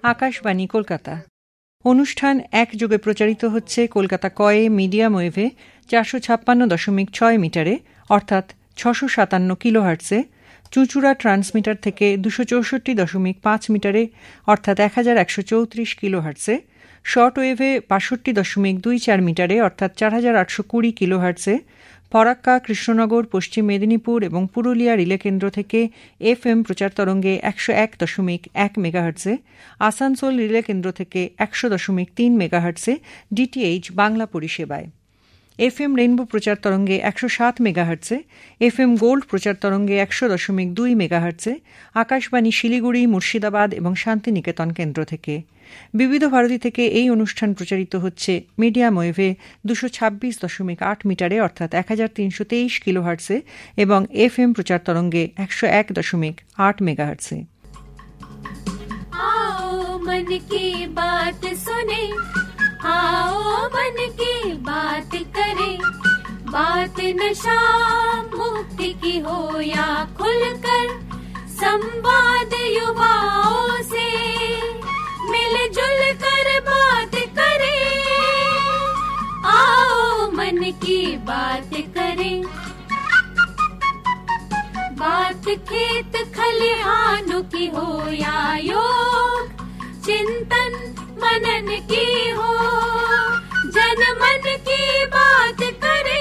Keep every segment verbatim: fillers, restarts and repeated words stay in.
আকাশবাণী কলকাতা। অনুষ্ঠান একযোগে প্রচারিত হচ্ছে কলকাতা কয়ে মিডিয়াম ওয়েভে চারশো ছাপ্পান্ন দশমিক ছয় মিটারে অর্থাৎ ছশো সাতান্ন কিলোহার্টসে, চুঁচুড়া ট্রান্সমিটার থেকে দুশো চৌষট্টি দশমিক পাঁচ মিটারে অর্থাৎ এক হাজার একশো চৌত্রিশ কিলোহার্টসে, শর্ট ওয়েভে বাষট্টি দশমিক দুই চার মিটারে অর্থাৎ চার হাজার আটশো কুড়ি কিলোহার্টসে, ফরাক্কা, কৃষ্ণনগর, পশ্চিম মেদিনীপুর এবং পুরুলিয়া রিলে কেন্দ্র থেকে এফ এম প্রচার তরঙ্গে একশো এক দশমিক এক মেগাহার্টসে, আসানসোল রিলে কেন্দ্র থেকে একশো দশমিক তিন মেগাহার্টসে ডিটিএইচ বাংলা পরিষেবায়, এফ এম রেইনবো প্রচার তরঙ্গে একশো সাত মেগাহার্টসে, এফ এম গোল্ড প্রচার তরঙ্গে একশো দশমিক দুই মেগাহার্টসে, আকাশবাণী শিলিগুড়ি, মুর্শিদাবাদ এবং শান্তিনিকেতন কেন্দ্র থেকে। বিবিধ ভারতী থেকে এই অনুষ্ঠান প্রচারিত হচ্ছে মিডিয়াম ওয়েভে দুশো ছাব্বিশ দশমিক আট মিটারে অর্থাৎ এক হাজার তিনশো তেইশ কিলোহার্টসে এবং এফ এম প্রচার তরঙ্গে একশো এক দশমিক আট মেগাহার্টসে। आओ मन की बात सुने, आओ मन की बात करे, बात नशा मुक्ति की हो या खुलकर संवाद युवाओं से मिलजुल कर बात करे, आओ मन की बात करे, बात खेत खलिहानों की हो या योग चिंतन मनन की हो, जन मन की बात करे,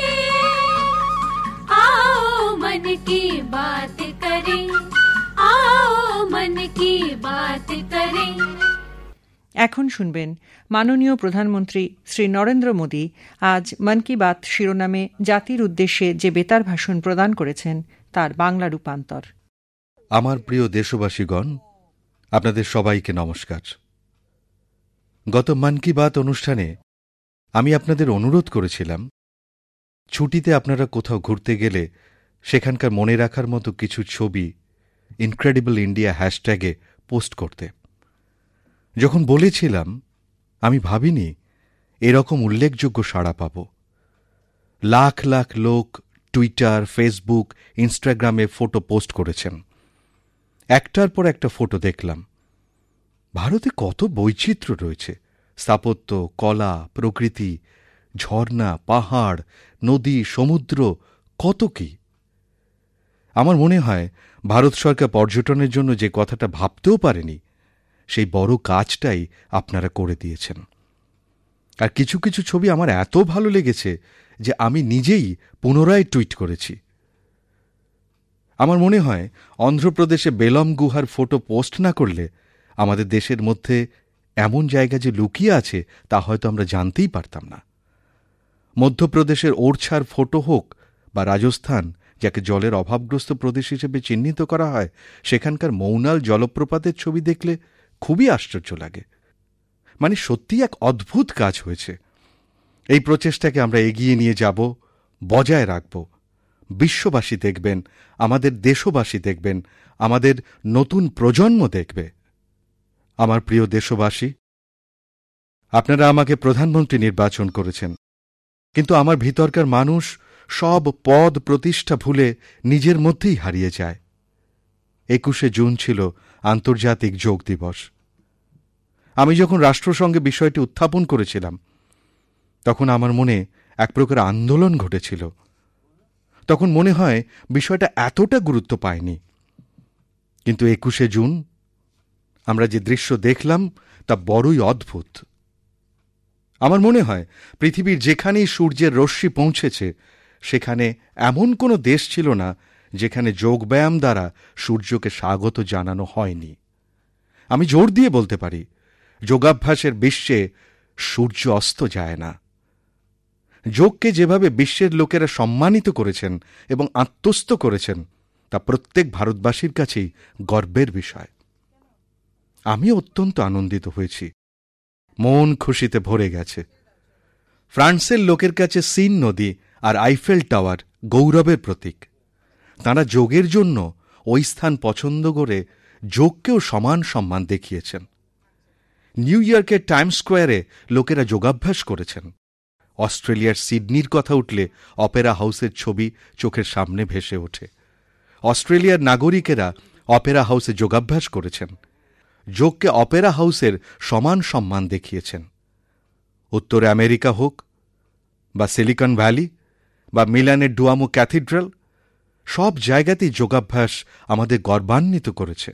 आओ मन की बात करे, आओ मन की बात करे। এখন শুনবেন মাননীয় প্রধানমন্ত্রী শ্রী নরেন্দ্র মোদী আজ মন কি বাত শিরোনামে জাতির উদ্দেশ্যে যে বেতার ভাষণ প্রদান করেছেন তার বাংলা রূপান্তর। আমার প্রিয় দেশবাসীগণ, আপনাদের সবাইকে নমস্কার। গত মন কি বাত অনুষ্ঠানে আমি আপনাদের অনুরোধ করেছিলাম ছুটিতে আপনারা কোথাও ঘুরতে গেলে সেখানকার মনে রাখার মতো কিছু ছবি ইনক্রেডিবল ইন্ডিয়া হ্যাশট্যাগে পোস্ট করতে। যখন বলেছিলাম আমি ভাবিনি এরকম উল্লেখযোগ্য সাড়া পাব। লাখ লাখ লোক টুইটার, ফেসবুক, ইনস্টাগ্রামে ফটো পোস্ট করেছেন। একটার পর একটা ফটো দেখলাম। ভারতে কত বৈচিত্র্য রয়েছে, স্থাপত্য, কলা, প্রকৃতি, ঝর্ণা, পাহাড়, নদী, সমুদ্র, কত কি। আমার মনে হয় ভারত সরকার পর্যটনের জন্য যে কথাটা ভাবতেও পারেনি সেই বড় কাজটাই আপনারা করে দিয়েছেন। আর কিছু কিছু ছবি আমার এত ভালো লেগেছে যে আমি নিজেই পুনরায় টুইট করেছি। আমার মনে হয় অন্ধ্রপ্রদেশে বেলম গুহার ফটো পোস্ট না করলে আমাদের দেশের মধ্যে এমন জায়গা যে লুকিয়ে আছে তা হয়তো আমরা জানতেই পারতাম না। মধ্যপ্রদেশের ওরছার ফটো হোক বা রাজস্থান, যাকে জলের অভাবগ্রস্ত প্রদেশ হিসেবে চিহ্নিত করা হয়, সেখানকার মৌনাল জলপ্রপাতের ছবি দেখলে খুবই আশ্চর্য লাগে। মানে সত্যিই এক অদ্ভুত কাজ হয়েছে। এই প্রচেষ্টাকে আমরা এগিয়ে নিয়ে যাব, বজায় রাখব। বিশ্ববাসী দেখবেন, আমাদের দেশবাসী দেখবেন, আমাদের নতুন প্রজন্ম দেখবে। আমার প্রিয় দেশবাসী, আপনারা আমাকে প্রধানমন্ত্রী নির্বাচন করেছেন, কিন্তু আমার ভিতরকার মানুষ সব পদ প্রতিষ্ঠা ভুলে নিজের মধ্যেই হারিয়ে যায়। একুশে জুন ছিল আন্তর্জাতিক যোগ দিবস। আমি যখন রাষ্ট্রসংঘে বিষয়টি উত্থাপন করেছিলাম তখন আমার মনে এক প্রকার আন্দোলন ঘটেছিল। তখন মনে হয় বিষয়টা এতটা গুরুত্ব পায়নি, কিন্তু একুশে জুন আমরা যে দৃশ্য দেখলাম তা বড়ই অদ্ভুত। আমার মনে হয় পৃথিবীর যেখানেই সূর্যের রশ্মি পৌঁছেছে সেখানে এমন কোনো দেশ ছিল না যেখানে যোগব্যায়াম দ্বারা সূর্যকে স্বাগত জানানো হয়নি। আমি জোর দিয়ে বলতে পারি, যোগাভ্যাসের বিশ্বে সূর্য অস্ত যায় না। যোগকে যেভাবে বিশ্বের লোকেরা সম্মানিত করেছেন এবং আত্মস্থ করেছেন তা প্রত্যেক ভারতবাসীর কাছেই গর্বের বিষয়। আমি অত্যন্ত আনন্দিত হয়েছি, মন খুশিতে ভরে গেছে। ফ্রান্সের লোকের কাছে সিন নদী আর আইফেল টাওয়ার গৌরবের প্রতীক। তাঁরা যোগের জন্য ওই স্থান পছন্দ করে যোগকেও সমান সম্মান দেখিয়েছেন। নিউ ইয়র্কের টাইমস স্কোয়ারে লোকেরা যোগাভ্যাস করেছেন। অস্ট্রেলিয়ার সিডনির কথা উঠলে অপেরা হাউসের ছবি চোখের সামনে ভেসে ওঠে। অস্ট্রেলিয়ার নাগরিকেরা অপেরা হাউসে যোগাভ্যাস করেছেন। যোগকে অপেরা হাউসের সমান সম্মান দেখিয়েছেন। উত্তরে আমেরিকা হোক বা সিলিকন ভ্যালি বা মিলানের ডুয়ামো ক্যাথিড্রাল, সব জায়গাতেই যোগাভ্যাস আমাদের গর্বান্বিত করেছে।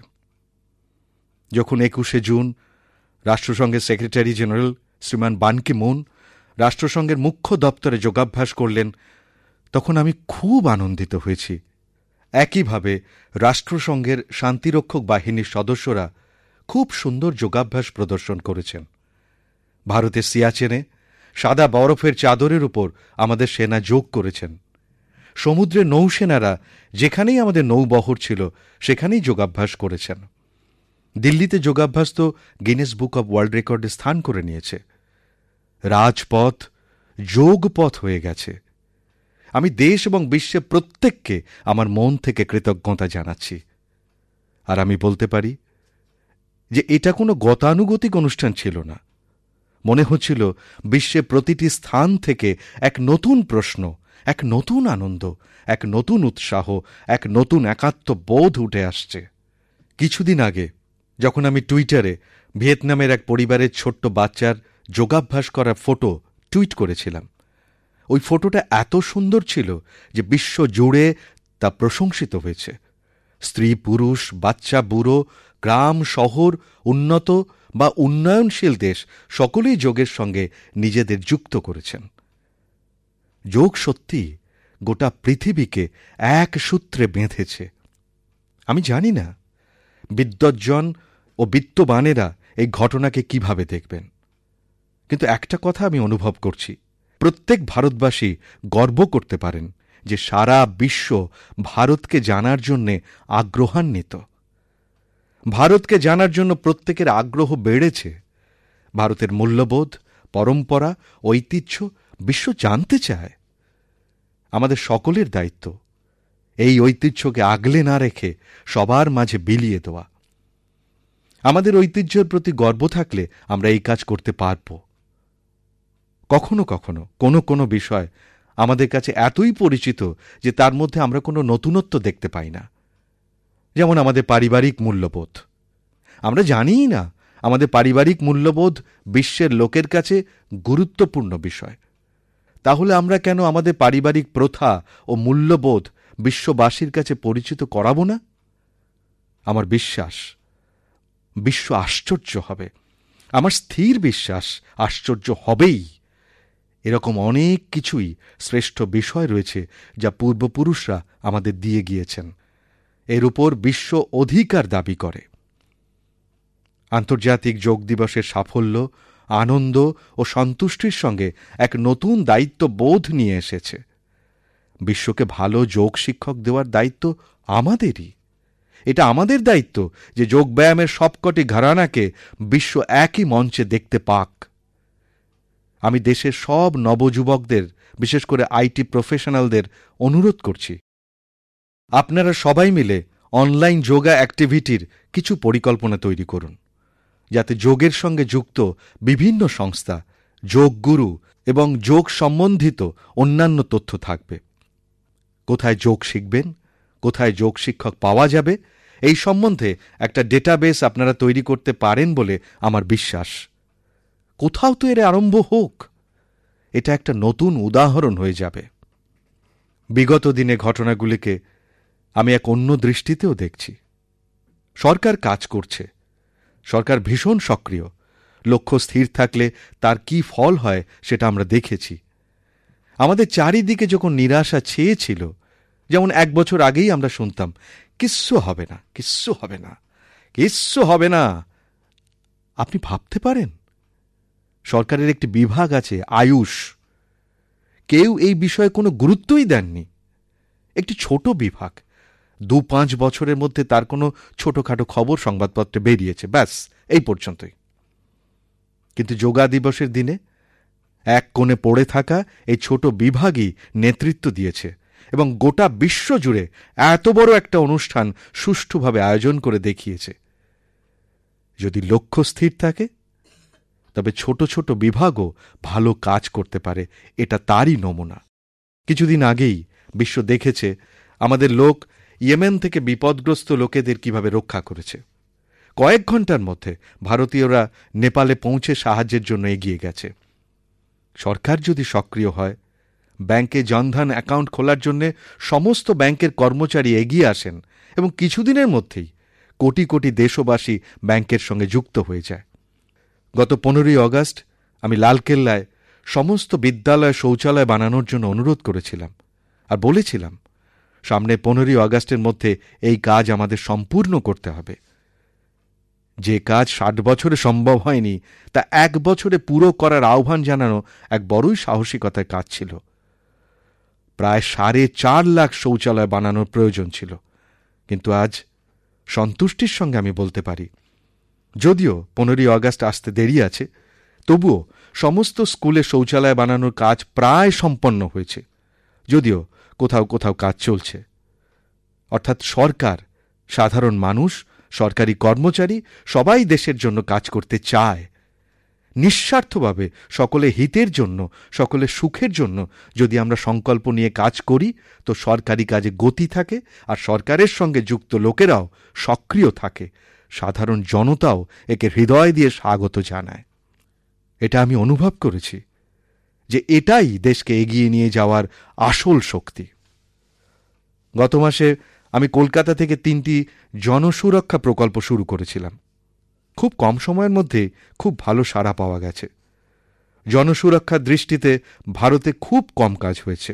যখন একুশে জুন রাষ্ট্রসংঘের সেক্রেটারি জেনারেল শ্রীমান বান কি মুন রাষ্ট্রসংঘের মুখ্য দপ্তরে যোগাভ্যাস করলেন, তখন আমি খুব আনন্দিত হয়েছি। একইভাবে রাষ্ট্রসংঘের শান্তিরক্ষক বাহিনীর সদস্যরা খুব সুন্দর যোগাভ্যাস প্রদর্শন করেছেন। ভারতের সিয়াচেনে সাদা বরফের চাদরের উপর আমাদের সেনা যোগ করেছেন। সমুদ্রের নৌসেনারা যেখানেই আমাদের নৌবহর ছিল সেখানেই যোগাভ্যাস করেছেন। দিল্লিতে যোগাভ্যাস তো গিনেস বুক অব ওয়ার্ল্ড রেকর্ডে স্থান করে নিয়েছে। রাজপথ যোগপথ হয়ে গেছে। আমি দেশ এবং বিশ্বের প্রত্যেককে আমার মন থেকে কৃতজ্ঞতা জানাচ্ছি। আর আমি বলতে পারি যে এটা কোনো গতানুগতিক অনুষ্ঠান ছিল না। মনে হচ্ছিল বিশ্বের প্রতিটি স্থান থেকে এক নতুন প্রশ্ন, এক নতুন আনন্দ, এক নতুন উৎসাহ, এক নতুন একাত্মবোধ উঠে আসছে। কিছুদিন আগে যখন আমি টুইটারে ভিয়েতনামের এক পরিবারের ছোট্ট বাচ্চার যোগাভ্যাস করার ফটো টুইট করেছিলাম, ওই ফটোটা এত সুন্দর ছিল যে বিশ্ব জুড়ে তা প্রশংসিত হয়েছে। স্ত্রী, পুরুষ, বাচ্চা, বুড়ো, গ্রাম, শহর, উন্নত বা উন্নয়নশীল দেশ সকলেই যোগের সঙ্গে নিজেদের যুক্ত করেছেন। যোগ সত্যি গোটা পৃথিবীকে এক সূত্রে বেঁধেছে। আমি জানি না বিদ্বজ্জন ও বিত্তবানেরা এই ঘটনাকে কিভাবে দেখবেন, কিন্তু একটা কথা আমি অনুভব করছি, প্রত্যেক ভারতবাসী গর্ব করতে পারেন যে সারা বিশ্ব ভারতকে জানার জন্যে আগ্রহান্বিত। ভারতকে জানার জন্য প্রত্যেকের আগ্রহ বেড়েছে। ভারতের মূল্যবোধ, পরম্পরা, ঐতিহ্য বিশ্ব জানতে চায়। আমাদের সকলের দায়িত্ব এই ঐতিহ্যকে আগলে না রেখে সবার মাঝে বিলিয়ে দেওয়া। আমাদের ঐতিহ্যের প্রতি গর্ব থাকলে আমরা এই কাজ করতে পারব। কখনো কখনো কোনো কোনো বিষয় আমাদের কাছে এতই পরিচিত যে তার মধ্যে আমরা কোনো নতুনত্ব দেখতে পাই না। যেমন আমাদের পারিবারিক মূল্যবোধ। আমরা জানিই না আমাদের পারিবারিক মূল্যবোধ বিশ্বের লোকের কাছে গুরুত্বপূর্ণ বিষয়। তাহলে আমরা কেন আমাদের পারিবারিক প্রথা ও মূল্যবোধ বিশ্ববাসীর কাছে পরিচিত করাবো না? আমার বিশ্বাস বিশ্ব আশ্চর্য হবে। আমার স্থির বিশ্বাস আশ্চর্য হবেই। এরকম অনেক কিছুই শ্রেষ্ঠ বিষয় রয়েছে যা পূর্বপুরুষরা আমাদের দিয়ে গিয়েছেন। এর উপর বিশ্ব অধিকার দাবি করে। আন্তর্জাতিক যোগ দিবসের সাফল্য, আনন্দ ও সন্তুষ্টির সঙ্গে এক নতুন দায়িত্ববোধ নিয়ে এসেছে। বিশ্বকে ভালো যোগ শিক্ষক দেওয়ার দায়িত্ব আমাদেরই। এটা আমাদের দায়িত্ব যে যোগব্যায়ামের সবকটি ঘরানাকে বিশ্ব একই মঞ্চে দেখতে পাক। আমি দেশের সব নবযুবকদের, বিশেষ করে আইটি প্রফেশনালদের অনুরোধ করছি, আপনারা সবাই মিলে অনলাইন যোগা অ্যাক্টিভিটির কিছু পরিকল্পনা তৈরি করুন, যাতে যোগের সঙ্গে যুক্ত বিভিন্ন সংস্থা, যোগগুরু এবং যোগ সম্বন্ধিত অন্যান্য তথ্য থাকবে। কোথায় যোগ শিখবেন, কোথায় যোগ শিক্ষক পাওয়া যাবে, এই সম্বন্ধে একটা ডেটাবেস আপনারা তৈরি করতে পারেন বলে আমার বিশ্বাস। কোথাও তো এর আরম্ভ হোক। এটা একটা নতুন উদাহরণ হয়ে যাবে। বিগত দিনে ঘটনাগুলিকে আমি এক অন্য দৃষ্টিতেও দেখছি। সরকার কাজ করছে, সরকার ভীষণ সক্রিয়। লক্ষ্য স্থির থাকলে তার কি ফল হয় সেটা আমরা দেখেছি। আমাদের চারিদিকে যখন নিরাশা ছেয়েছিল, যেমন এক বছর আগেই আমরা শুনতাম কিচ্ছু হবে না, কিচ্ছু হবে না, কিচ্ছু হবে না। আপনি ভাবতে পারেন সরকারের একটি বিভাগ আছে আয়ুষ, কেউ এই বিষয়ে কোনো গুরুত্বই দেননি। একটি ছোট বিভাগ, দু পাঁচ বছরের মধ্যে তার কোনো ছোটখাটো খবর সংবাদপত্রে বেরিয়েছে, ব্যাস এই পর্যন্তই। কিন্তু যোগা দিবসের দিনে এক কোণে পড়ে থাকা এই ছোট বিভাগই নেতৃত্ব দিয়েছে এবং গোটা বিশ্ব জুড়ে এত বড় একটা অনুষ্ঠান সুষ্ঠুভাবে আয়োজন করে দেখিয়েছে। যদি লক্ষ্য স্থির থাকে তবে ছোট ছোট বিভাগও ভালো কাজ করতে পারে, এটা তারই নমুনা। কিছুদিন আগেই বিশ্ব দেখেছে আমাদের লোক ইয়েমেন থেকে বিপদগ্রস্ত লোকেদের কিভাবে রক্ষা করেছে। কয়েক ঘণ্টার মধ্যে ভারতীয়রা নেপালে পৌঁছে সাহায্যের জন্য এগিয়ে গেছে। সরকার যদি সক্রিয় হয়, ব্যাংকে জনধন অ্যাকাউন্ট খোলার জন্য সমস্ত ব্যাংকের কর্মচারী এগিয়ে আসেন এবং কিছুদিনের মধ্যেই কোটি কোটি দেশবাসী ব্যাংকের সঙ্গে যুক্ত হয়ে যায়। গত পনেরোই আগস্ট আমি লালকেল্লায় সমস্ত বিদ্যালয় শৌচালয় বানানোর জন্য অনুরোধ করেছিলাম আর বলেছিলাম, সামনে পনেরোই আগস্টের মধ্যে এই কাজ আমাদের সম্পূর্ণ করতে হবে। যে কাজ ষাট বছরে সম্ভব হয়নি, তা এক বছরে পুরো করার আহ্বান জানানো এক বড়ই সাহসিকতার কাজ ছিল। প্রায় সাড়ে চার লাখ শৌচালয় বানানোর প্রয়োজন ছিল, কিন্তু আজ সন্তুষ্টির সঙ্গে আমি বলতে পারি, যদিও পনেরোই আগস্ট আসতে দেরি আছে, তবুও সমস্ত স্কুলে শৌচালয় বানানোর কাজ প্রায় সম্পন্ন হয়েছে, যদিও কোথাও কোথাও কাজ চলছে। অর্থাৎ সরকার, সাধারণ মানুষ, সরকারি কর্মচারী সবাই দেশের জন্য কাজ করতে চায়। নিঃস্বার্থভাবে সকলে হিতের জন্য, সকলে সুখের জন্য যদি আমরা সংকল্প নিয়ে কাজ করি, তো সরকারি কাজে গতি থাকে আর সরকারের সঙ্গে যুক্ত লোকেরাও সক্রিয় থাকে। সাধারণ জনতাও একে হৃদয় দিয়ে স্বাগত জানায়। এটা আমি অনুভব করেছি যে এটাই দেশকে এগিয়ে নিয়ে যাওয়ার আসল শক্তি। গত মাসে আমি কলকাতা থেকে তিনটি জনসুরক্ষা প্রকল্প শুরু করেছিলাম। খুব কম সময়ের মধ্যে খুব ভালো সাড়া পাওয়া গেছে। জনসুরক্ষার দৃষ্টিতে ভারতে খুব কম কাজ হয়েছে,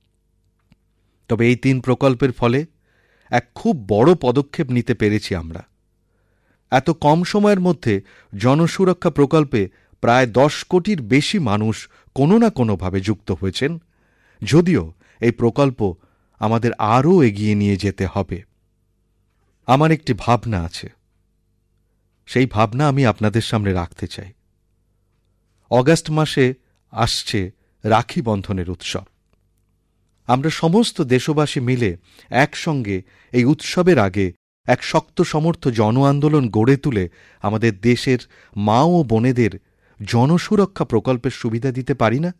তবে এই তিন প্রকল্পের ফলে এক খুব বড় পদক্ষেপ নিতে পেরেছি আমরা। এত কম সময়ের মধ্যে জনসুরক্ষা প্রকল্পে প্রায় দশ কোটির বেশি মানুষ কোনো না কোনোভাবে যুক্ত হয়েছেন, যদিও এই প্রকল্প আমাদের আরও এগিয়ে নিয়ে যেতে হবে। আমার একটি ভাবনা আছে, সেই ভাবনা আমি আপনাদের সামনে রাখতে চাই। অগাস্ট মাসে আসছে রাখি বন্ধনের উৎসব। আমরা সমস্ত দেশবাসী মিলে একসঙ্গে এই উৎসবের আগে এক শক্ত সমর্থ জন আন্দোলন গড়ে তুলে আমাদের দেশের মা ও বোনেদের জনসুরক্ষা প্রকল্পের সুবিধা দিতে পারি না?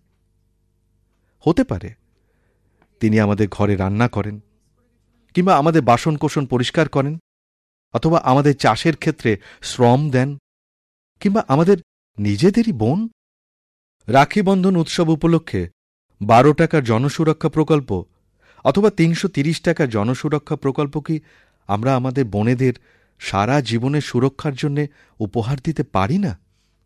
হতে পারে তিনি আমাদের ঘরে রান্না করেন, কিংবা আমাদের বাসনকোসন পরিষ্কার করেন, অথবা আমাদের চাষের ক্ষেত্রে শ্রম দেন, কিংবা আমাদের নিজেদেরই বোন। রাখি বন্ধন উৎসব উপলক্ষে বারো টাকার জনসুরক্ষা প্রকল্প অথবা তিনশো তিরিশ টাকার জনসুরক্ষা প্রকল্প কি আমরা আমাদের বোনেদের সারা জীবনের সুরক্ষার জন্য উপহার দিতে পারি না?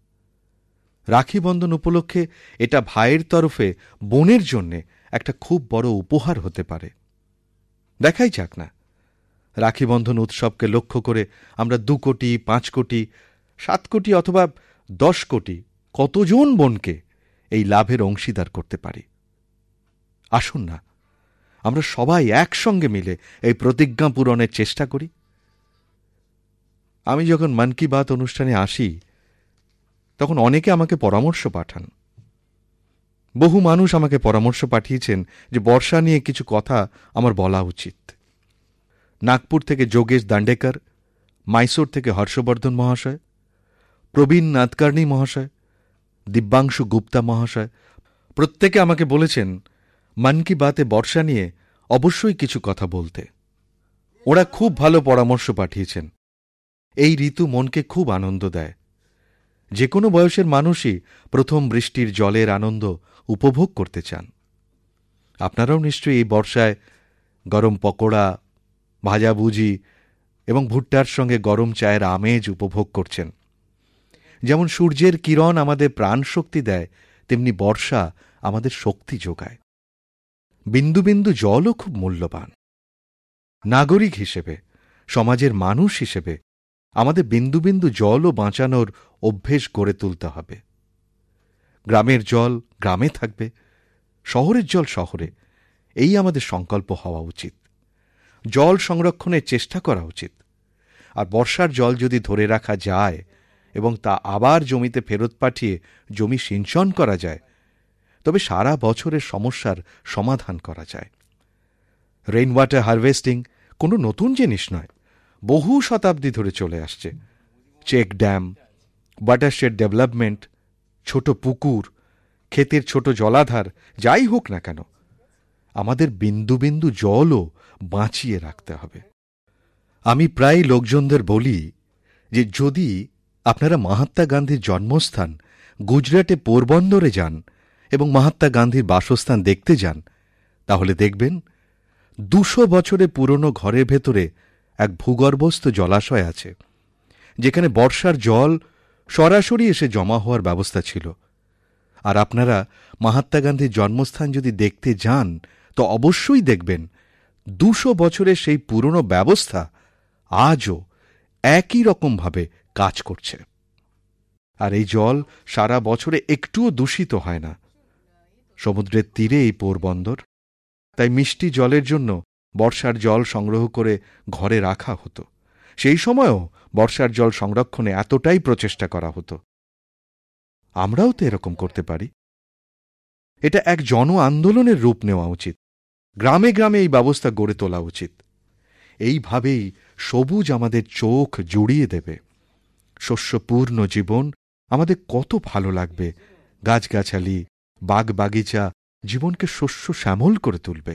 রাখি বন্ধন উপলক্ষে এটা ভাইয়ের তরফে বোনের জন্যে একটা খুব বড় উপহার হতে পারে। দেখাই যাক না, রাখি বন্ধন উৎসবকে লক্ষ্য করে আমরা দু কোটি, পাঁচ কোটি, সাত কোটি অথবা দশ কোটি কতজন বোনকে এই লাভের অংশীদার করতে পারি। আসুন না, আমরা সবাই একসঙ্গে মিলে এই প্রতিজ্ঞা পূরণের চেষ্টা করি। আমি যখন মন কি বাত অনুষ্ঠানে আসি, তখন অনেকে আমাকে পরামর্শ পাঠান। বহু মানুষ আমাকে পরামর্শ পাঠিয়েছেন যে বর্ষা নিয়ে কিছু কথা আমার বলা উচিত। নাগপুর থেকে যোগেশ দান্ডেকর, মাইসোর থেকে হর্ষবর্ধন মহাশয়, প্রবীণ নাদকার্ণী মহাশয়, দিব্যাংশু গুপ্তা মহাশয় প্রত্যেকে আমাকে বলেছেন মন কি বাতে বর্ষা নিয়ে অবশ্যই কিছু কথা বলতে। ওরা খুব ভালো পরামর্শ পাঠিয়েছেন। এই ঋতু মনকে খুব আনন্দ দেয়। যে কোনো বয়সের মানুষই প্রথম বৃষ্টির জলের আনন্দ উপভোগ করতে চান। আপনারাও নিশ্চয়ই এই বর্ষায় গরম পকোড়া, ভাজাভুজি এবং ভুট্টার সঙ্গে গরম চায়ের আমেজ উপভোগ করছেন। যেমন সূর্যের কিরণ আমাদের প্রাণশক্তি দেয়, তেমনি বর্ষা আমাদের শক্তি যোগায়। বিন্দু বিন্দু জলও খুব মূল্যবান। নাগরিক হিসেবে, সমাজের মানুষ হিসেবে আমাদের বিন্দু বিন্দু জলও বাঁচানোর অভ্যেস গড়ে তুলতে হবে। গ্রামের জল গ্রামে থাকবে, শহরের জল শহরে, এই আমাদের সংকল্প হওয়া উচিত। জল সংরক্ষণের চেষ্টা করা উচিত। আর বর্ষার জল যদি ধরে রাখা যায় এবং তা আবার জমিতে ফেরত পাঠিয়ে জমি সিঞ্চন করা যায়, তবে সারা বছরের সমস্যার সমাধান করা যায়। রেইন ওয়াটার হারভেস্টিং কোনো নতুন জিনিস নয়, বহু শতাব্দী ধরে চলে আসছে। চেক ড্যাম, ওয়াটারশেড ডেভেলপমেন্ট, ছোট পুকুর, ক্ষেতের ছোট জলাধার, যাই হোক না কেন, আমাদের বিন্দু বিন্দু জলও বাঁচিয়ে রাখতে হবে। আমি প্রায় লোকজনদের বলি, যে যদি আপনারা মহাত্মা গান্ধীর জন্মস্থান গুজরাটে পোরবন্দরে যান এবং মহাত্মা গান্ধীর বাসস্থান দেখতে যান, তাহলে দেখবেন দুশো বছরের পুরনো ঘরের ভেতরে এক ভূগর্ভস্থ জলাশয় আছে, যেখানে বর্ষার জল সরাসরি এসে জমা হওয়ার ব্যবস্থা ছিল। আর আপনারা মহাত্মা গান্ধীর জন্মস্থান যদি দেখতে যান, তো অবশ্যই দেখবেন দুশো বছরের সেই পুরনো ব্যবস্থা আজও একই রকমভাবে কাজ করছে। আর এই জল সারা বছরে একটুও দূষিত হয় না। সমুদ্রের তীরে এই পোরবন্দর, তাই মিষ্টি জলের জন্য বর্ষার জল সংগ্রহ করে ঘরে রাখা হতো। সেই সময়ও বর্ষার জল সংরক্ষণে এতটাই প্রচেষ্টা করা হতো। আমরাও তো এরকম করতে পারি। এটা এক জন আন্দোলনের রূপ নেওয়া উচিত। গ্রামে গ্রামে এই ব্যবস্থা গড়ে তোলা উচিত। এইভাবেই সবুজ আমাদের চোখ জুড়িয়ে দেবে। শস্যপূর্ণ জীবন আমাদের কত ভালো লাগবে। গাছগাছালি, বাগবাগিচা জীবনকে শস্য শ্যামল করে তুলবে।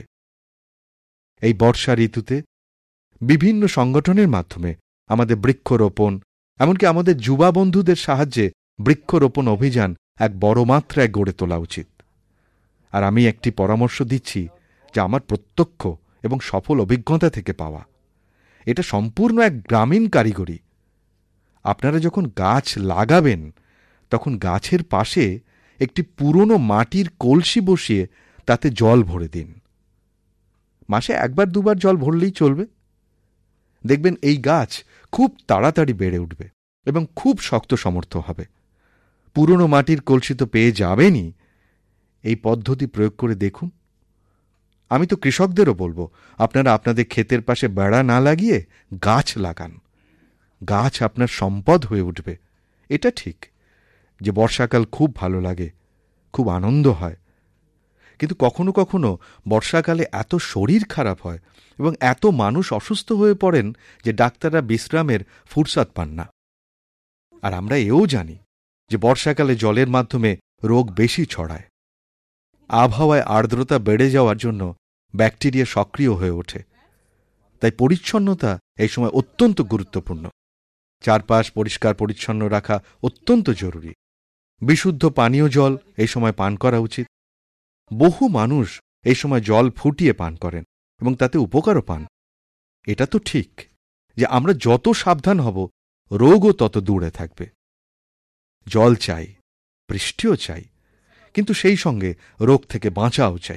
এই বর্ষা ঋতুতে বিভিন্ন সংগঠনের মাধ্যমে আমাদের বৃক্ষরোপণ, এমনকি আমাদের যুবা বন্ধুদের সাহায্যে বৃক্ষরোপণ অভিযান এক বড় মাত্রায় গড়ে তোলা উচিত। আর আমি একটি পরামর্শ দিচ্ছি, যা আমার প্রত্যক্ষ এবং সফল অভিজ্ঞতা থেকে পাওয়া। এটা সম্পূর্ণ এক গ্রামীণ কারিগরি। আপনারা যখন গাছ লাগাবেন, তখন গাছের পাশে একটি পুরনো মাটির কলসি বসিয়ে তাতে জল ভরে দিন। মাসে একবার দুবার জল ভরলেই চলবে। দেখবেন এই গাছ খুব তাড়াতাড়ি বেড়ে উঠবে এবং খুব শক্ত সমর্থ হবে। পুরনো মাটির কলসি তো পেয়ে যাবেনই, এই পদ্ধতি প্রয়োগ করে দেখুন। আমি তো কৃষকদেরও বলবো, আপনারা আপনাদের ক্ষেতের পাশে বেড়া না লাগিয়ে গাছ লাগান। গাছ আপনার সম্পদ হয়ে উঠবে। এটা ঠিক যে বর্ষাকাল খুব ভালো লাগে, খুব আনন্দ হয়, কিন্তু কখনো কখনো বর্ষাকালে এত শরীর খারাপ হয় এবং এত মানুষ অসুস্থ হয়ে পড়েন যে ডাক্তাররা বিশ্রামের ফুরসাত পান না। আর আমরা এও জানি যে বর্ষাকালে জলের মাধ্যমে রোগ বেশি ছড়ায়। আবহাওয়ায় আর্দ্রতা বেড়ে যাওয়ার জন্য ব্যাকটেরিয়া সক্রিয় হয়ে ওঠে। তাই পরিচ্ছন্নতা এই সময় অত্যন্ত গুরুত্বপূর্ণ। চারপাশ পরিষ্কার পরিচ্ছন্ন রাখা অত্যন্ত জরুরি। বিশুদ্ধ পানীয় জল এই সময় পান করা উচিত। বহু মানুষ এই সময় জল ফুটিয়ে পান করেন এবং তাতে উপকারও পান। এটা তো ঠিক যে আমরা যত সাবধান হব, রোগও তত দূরে থাকবে। জল চাই, বৃষ্টিও চাই, কিন্তু সেই সঙ্গে রোগ থেকে বাঁচাও চাই।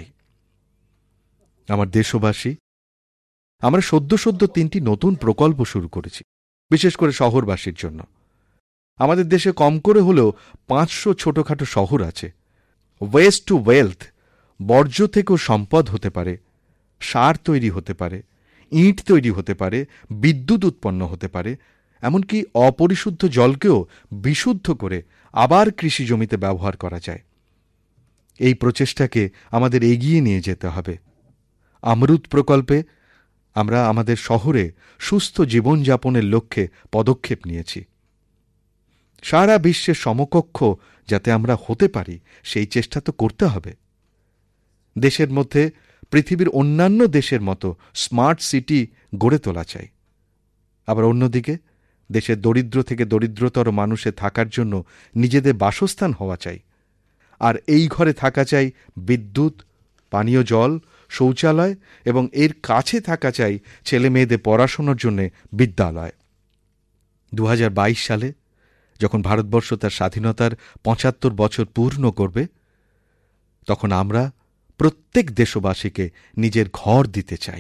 আমার দেশবাসী, আমরা সদ্য সদ্য তিনটি নতুন প্রকল্প শুরু করেছি, বিশেষ করে শহরবাসীর জন্য। আমাদের দেশে কম করে হলেও পাঁচশো ছোটখাটো শহর আছে। ওয়েস্ট টু ওয়েলথ, বর্জ্য থেকেও সম্পদ হতে পারে, সার তৈরি হতে পারে, ইট তৈরি হতে পারে, বিদ্যুৎ উৎপন্ন হতে পারে, এমনকি অপরিশুদ্ধ জলকেও বিশুদ্ধ করে আবার কৃষি জমিতে ব্যবহার করা যায়। এই প্রচেষ্টাকে আমাদের এগিয়ে নিয়ে যেতে হবে। অমৃত প্রকল্পে আমরা আমাদের শহরে সুস্থ জীবনযাপনের লক্ষ্যে পদক্ষেপ নিয়েছি। সারা বিশ্বের সমকক্ষ যাতে আমরা হতে পারি, সেই চেষ্টা তো করতে হবে। দেশের মধ্যে পৃথিবীর অন্যান্য দেশের মতো স্মার্ট সিটি গড়ে তোলা চাই। আবার অন্যদিকে দেশের দরিদ্র থেকে দরিদ্রতর মানুষের থাকার জন্য নিজেদের বাসস্থান হওয়া চাই। আর এই ঘরে থাকা চাই বিদ্যুৎ, পানীয় জল, শৌচালয় এবং এর কাছে থাকা চাই ছেলে মেয়েদের পড়াশোনার জন্য বিদ্যালয়। দু হাজার বাইশ সালে যখন ভারতবর্ষ তার স্বাধীনতার পঁচাত্তর বছর পূর্ণ করবে, তখন আমরা প্রত্যেক দেশবাসীকে নিজের ঘর দিতে চাই।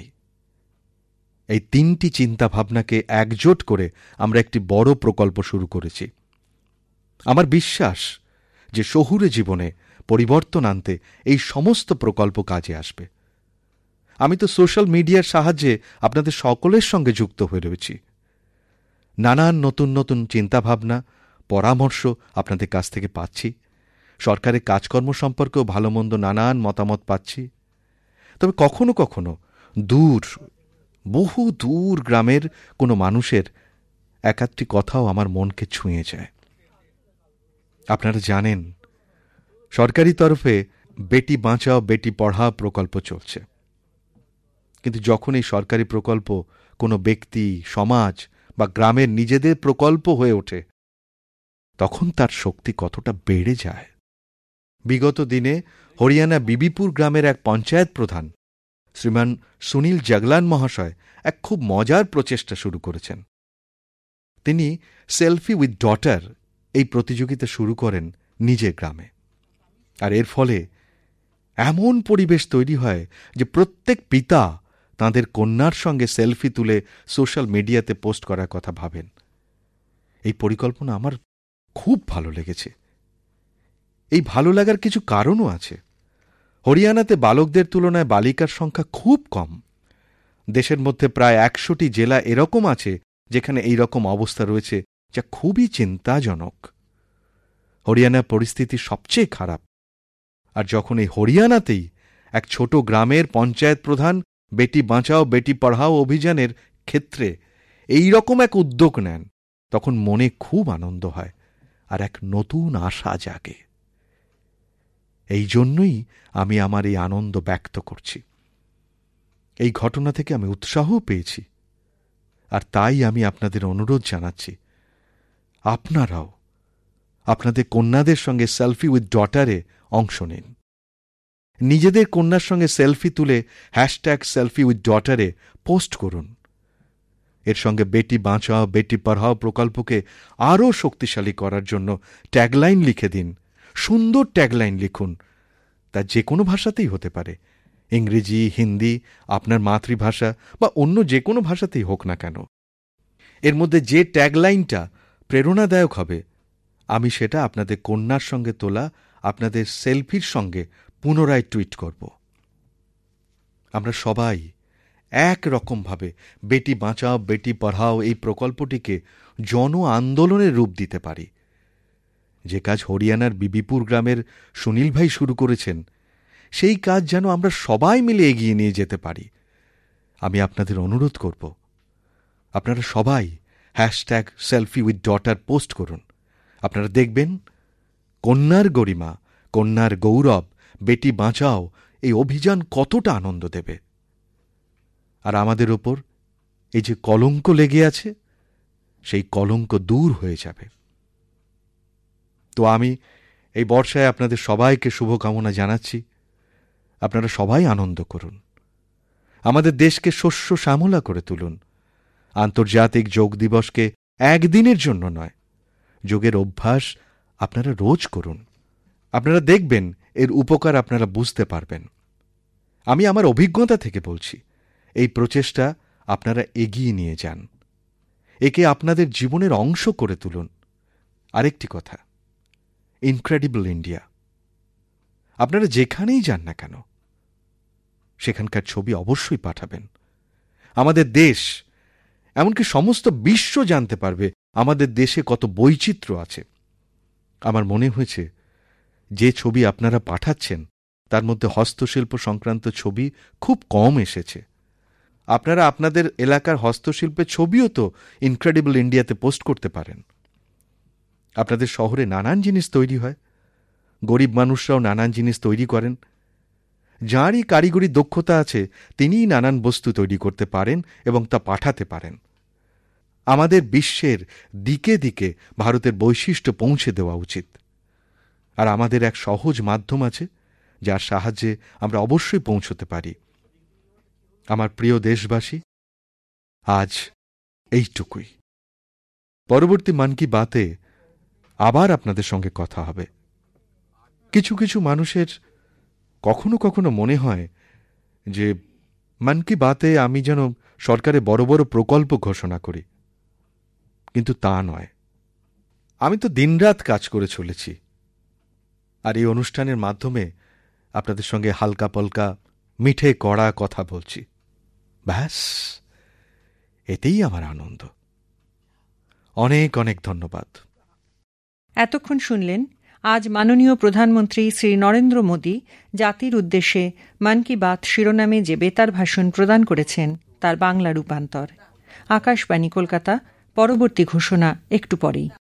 এই তিনটি চিন্তাভাবনাকে একজোট করে আমরা একটি বড় প্রকল্প শুরু করেছি। আমার বিশ্বাস যে শহুরে জীবনে পরিবর্তন আনতে এই সমস্ত প্রকল্প কাজে আসবে। আমি তো সোশ্যাল মিডিয়ার সাহায্যে আপনাদের সকলের সঙ্গে যুক্ত হয়ে রয়েছি। নানান নতুন নতুন চিন্তাভাবনা, পরামর্শ আপনাদের কাছ থেকে পাচ্ছি। সরকারের কাজকর্ম সম্পর্কেও ভালো মন্দ নানান মতামত পাচ্ছি। তবে কখনো কখনো দূর, বহু দূর গ্রামের কোনো মানুষের এক একটি কথাও আমার মনকে ছুঁয়ে যায়। আপনারা জানেন, সরকারি তরফে বেটি বাঁচাও বেটি পড়াও প্রকল্প চলছে। কিন্তু যখন এই সরকারি প্রকল্প কোনো ব্যক্তি, সমাজ বা গ্রামের নিজেদের প্রকল্প হয়ে ওঠে, তখন তার শক্তি কতটা বেড়ে যায়। বিগত দিনে হরিয়ানা বিবিপুর গ্রামের এক পঞ্চায়েত প্রধান শ্রীমান সুনীল জাগলান মহাশয় এক খুব মজার প্রচেষ্টা শুরু করেছেন। তিনি সেলফি উইথ ডটার এই প্রতিযোগিতা শুরু করেন নিজের গ্রামে। আর এর ফলে এমন পরিবেশ তৈরি হয় যে প্রত্যেক পিতা তাঁদের কন্যার সঙ্গে সেলফি তুলে সোশ্যাল মিডিয়াতে পোস্ট করার কথা ভাবেন। এই পরিকল্পনা আমার খুব ভালো লেগেছে। এই ভালো লাগার কিছু কারণও আছে। হরিয়ানাতে বালকদের তুলনায় বালিকার সংখ্যা খুব কম। দেশের মধ্যে প্রায় একশোটি জেলা এরকম আছে যেখানে এই রকম অবস্থা রয়েছে, যা খুবই চিন্তাজনক। হরিয়ানার পরিস্থিতি সবচেয়ে খারাপ। আর যখন এই হরিয়ানাতেই এক ছোট গ্রামের পঞ্চায়েত প্রধান বেটি বাঁচাও বেটি পড়াও অভিযানের ক্ষেত্রে এই রকম এক উদ্যোগ নেন, তখন মনে খুব আনন্দ হয় আর এক নতুন আশা জাগে। এই জন্যই আমি আমার এই আনন্দ ব্যক্ত করছি। এই ঘটনা থেকে আমি উৎসাহও পেয়েছি। আর তাই আমি আপনাদের অনুরোধ জানাচ্ছি, আপনারাও আপনাদের কন্যাদের সঙ্গে সেলফি উইথ ডটারে অংশ নিন। নিজেদের কন্যার সঙ্গে সেলফি তুলে হ্যাশট্যাগ সেলফি উইথ ডটারে পোস্ট করুন। এর সঙ্গে বেটি বাঁচাও বেটি পড়াও প্রকল্পকে আরও শক্তিশালী করার জন্য ট্যাগলাইন লিখে দিন। সুন্দর ট্যাগলাইন লিখুন। তা যে কোনো ভাষাতেই হতে পারে, ইংরেজি, হিন্দি, আপনার মাতৃভাষা বা অন্য যে কোনো ভাষাতেই হোক না কেন। এর মধ্যে যে ট্যাগলাইনটা প্রেরণাদায়ক হবে, আমি সেটা আপনাদের কন্যার সঙ্গে তোলা আপনাদের সেলফির সঙ্গে পুনরায় টুইট করব। আমরা সবাই এক রকমভাবে বেটি বাঁচাও বেটি পড়াও এই প্রকল্পটিকে জন আন্দোলনের রূপ দিতে পারি। যে কাজ হরিয়ানার বিবিপুর গ্রামের সুনীল ভাই শুরু করেছেন, সেই কাজ যেন আমরা সবাই মিলে এগিয়ে নিয়ে যেতে পারি। আমি আপনাদের অনুরোধ করব, আপনারা সবাই hashtag selfie with daughter post করুন। আপনারা দেখবেন কন্যার গরিমা, কন্যার গৌরব, বেটি বাঁচাও এই অভিযান কতটা আনন্দ দেবে। আর আমাদের ওপর এই যে কলঙ্ক লেগে আছে, সেই কলঙ্ক দূর হয়ে যাবে। তো আমি এই বর্ষায় আপনাদের সবাইকে শুভকামনা জানাচ্ছি। আপনারা সবাই আনন্দ করুন, আমাদের দেশকে শস্য শ্যামলা করে তুলুন। আন্তর্জাতিক যোগ দিবসকে একদিনের জন্য নয়, যোগের অভ্যাস আপনারা রোজ করুন। আপনারা দেখবেন এর উপকার আপনারা বুঝতে পারবেন। আমি আমার অভিজ্ঞতা থেকে বলছি, এই প্রচেষ্টা আপনারা এগিয়ে নিয়ে যান, একে আপনাদের জীবনের অংশ করে তুলুন। আরেকটি কথা, ইনক্রেডিবল ইন্ডিয়া, আপনারা যেখানেই যান না কেন সেখানকার ছবি অবশ্যই পাঠাবেন। আমাদের দেশ, এমনকি সমস্ত বিশ্ব জানতে পারবে আমাদের দেশে কত বৈচিত্র্য আছে। আমার মনে হয়েছে যে ছবি আপনারা পাঠাচ্ছেন তার মধ্যে হস্তশিল্প সংক্রান্ত ছবি খুব কম এসেছে। আপনারা আপনাদের এলাকার হস্তশিল্পের ছবিও তো ইনক্রেডিবল ইন্ডিয়াতে পোস্ট করতে পারেন। আপনাদের শহরে নানান জিনিস তৈরি হয়, গরিব মানুষরাও নানান জিনিস তৈরি করেন। যাঁরই কারিগরি দক্ষতা আছে তিনিই নানান বস্তু তৈরি করতে পারেন এবং তা পাঠাতে পারেন। আমাদের বিশ্বের দিকে দিকে ভারতের বৈশিষ্ট্য পৌঁছে দেওয়া উচিত। আর আমাদের এক সহজ মাধ্যম আছে যার সাহায্যে আমরা অবশ্যই পৌঁছতে পারি। আমার প্রিয় দেশবাসী, আজ এইটুকুই। পরবর্তী মন কি বাতে আবার আপনাদের সঙ্গে কথা হবে। কিছু কিছু মানুষের কখনো কখনো মনে হয় যে মন কি বাতে আমি যেন সরকারে বড় বড় প্রকল্প ঘোষণা করি, কিন্তু তা নয়। আমি তো দিনরাত কাজ করে চলেছি, আর এই অনুষ্ঠানের মাধ্যমে আপনাদের সঙ্গে হালকা পলকা মিঠে কড়া কথা বলছি। ব্যাস, এতেই আমার আনন্দ। অনেক অনেক ধন্যবাদ। এতক্ষণ শুনলেন আজ মাননীয় প্রধানমন্ত্রী শ্রী নরেন্দ্র মোদী জাতির উদ্দেশ্যে মন কি বাত শিরোনামে যে বেতার ভাষণ প্রদান করেছেন তার বাংলা রূপান্তর। আকাশবাণী কলকাতা। পরবর্তী ঘোষণা একটু পরেই।